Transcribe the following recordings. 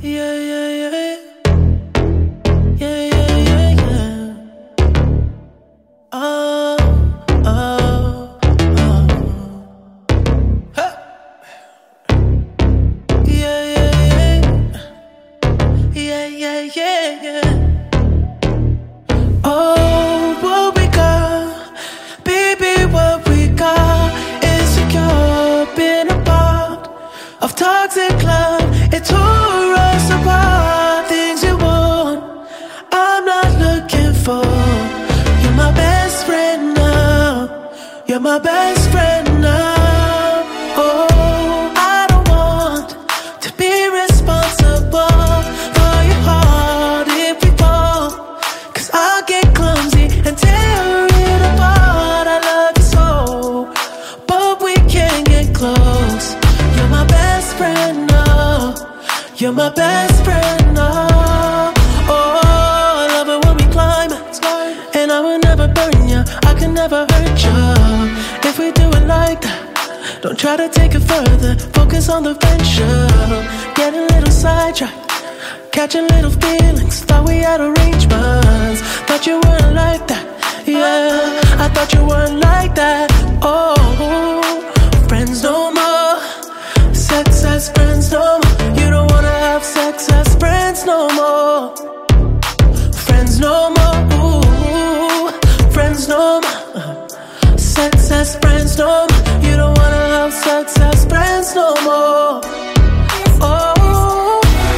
Yeah, yeah, yeah. Yeah, yeah, yeah, yeah. Oh, oh, oh. Huh. Yeah, yeah, yeah. Yeah, yeah, yeah, yeah. Oh, what we got, baby, what we got is secure, been a part of toxic love. It tore us apart. Things you want, I'm not looking for. You're my best friend now. You're my best friend now. Oh, I don't want to be responsible for your heart if we fall, 'cause I'll get clumsy and tear it apart. I love you so, but we can't get close. You're my best friend now. You're my best friend now. Oh, I love it when we climax, and I will never burn you. I can never hurt you if we do it like that. Don't try to take it further. Focus on the friendship. Getting a little sidetracked, catching little feelings. Thought we had arrangements. Thought you weren't like that. Yeah, I thought you weren't like that. Oh, friends no more. Sex as friends no more. You don't wanna have sex as friends no more. Friends no more. Ooh, friends no more. Sex as friends no more. You don't wanna have sex as friends no more. Oh,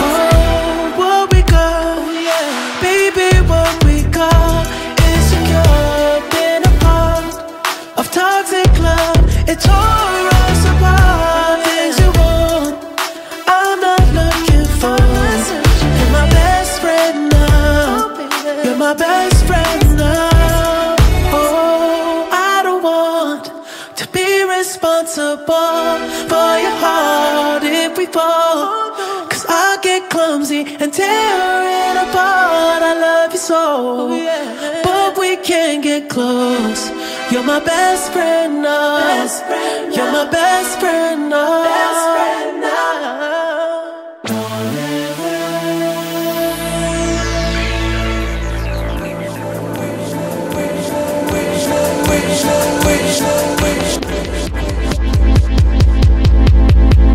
what we got, baby, what we got is secure, been a part of toxic love. It tore us apart. Things you want, I'm not looking for. You're my best friend now. You're my best friend now. Oh, I don't want to be responsible for your heart if we fall, 'cause I'll get clumsy and tear it apart. I love you so, but we can't get close. You're my best friend now. You're my best friend now.